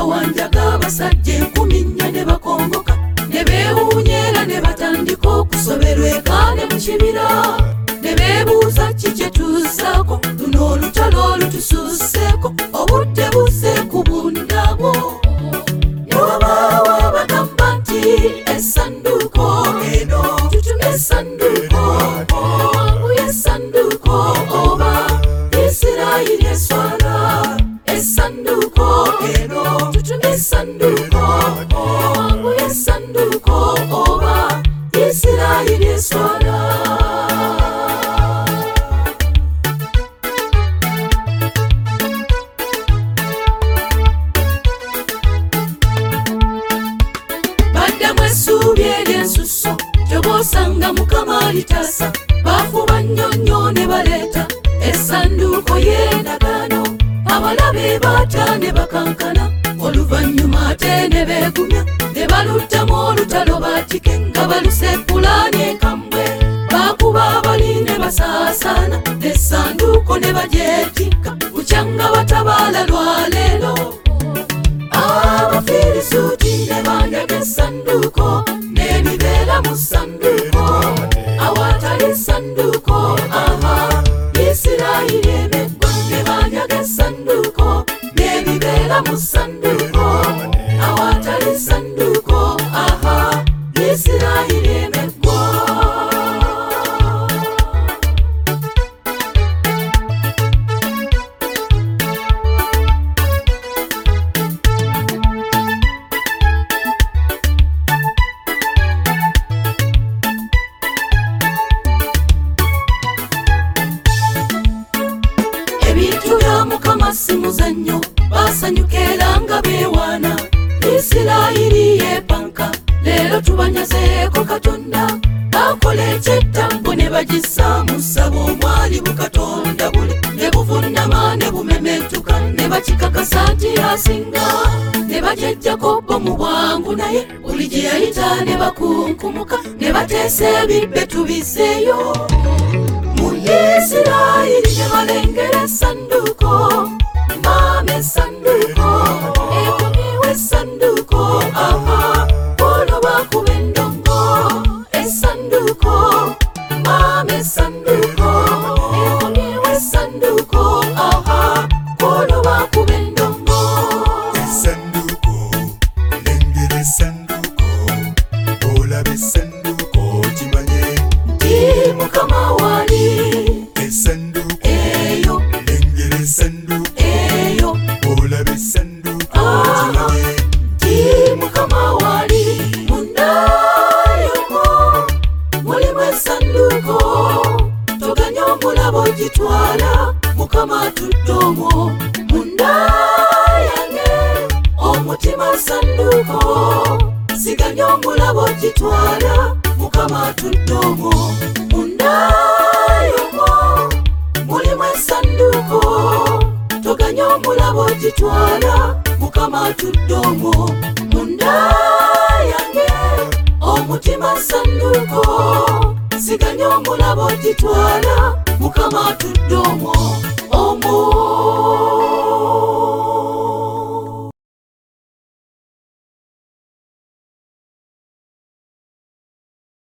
bawanjaga basajja 10 ne bakongoka ne beewuunyera ne batandika okusoberwa ekaane mu kibira ne beebuuza kiki etuzaako luno olutalo olutusuuseeko obudde buzze ku bundabo ne wabaawo abagamba nti essanduuko eno tutuma essanduuko wanguya essanduuko oba Isirayiri eswala essanduuko eno tutuma essanduuko wanguya essanduuko oba Isirayiri eswala baddamu essuubi ery'ensusso gy'obosanga Mukama alitasa bafuba nnyonnyo ne baleeta essanduuko y'endagaano abalabe baata ne bakankana oluvannyuma ate ne beegumya ne baluddamu olutalo baatike nga baluseppulaani enkambwe baakuba abali ne basaasaana essanduuko ne bagyetikka bukyanga batabaala lwaleero Abafirisuuti ne banyaga essanduuko n'ebibeera mu ssanduuko awatali essanduuko Isirayiri emeggwa ne banyaga essanduuko n'ebibeera mu ssanduuko awatali essanduuko Isirayiri emeggwa ebintu bya Mukama si muzannyo basanyuka era nga beewaana Isirayiri yeepanka leero tubanyazeeko Katonda bakola ekyettango ne bagissa mu ssabo omwali bukatonda buli ne buvunnama ne bumementuka ne bakikakasa nti asinga ne bagyejjako bo mu bwangu naye buli gye yayita ne bakunkumuka ne bateesa ebibbe tubizzeeyo mu Isirayiri ne balengera essanduuko maama essanduuko ekumyewo essanduuko olwo bakuba endongo essanduuko maama essanduuko ekumyewo essanduuko olwo bakuba endongo essanduuko lengera essanduuko olaba essanduuko kimanye nti Mukama wali essanduuko eyo lengera essanduuko eyo olaba essanduuko kimanye nti Mukama wali munda yomwo mulimu essanduuko toganya omulaba ogitwala Mukama atudde omwo munda yange omutima essanduuko siganya omulaba ogitwala Mukama atudde omwo munda yomwo mulimu essanduuko toganya omulaba ogitwala Mukama atudde omwo munda yange omutima essanduuko siganya omulaba ogitwala Mukama atudde omwo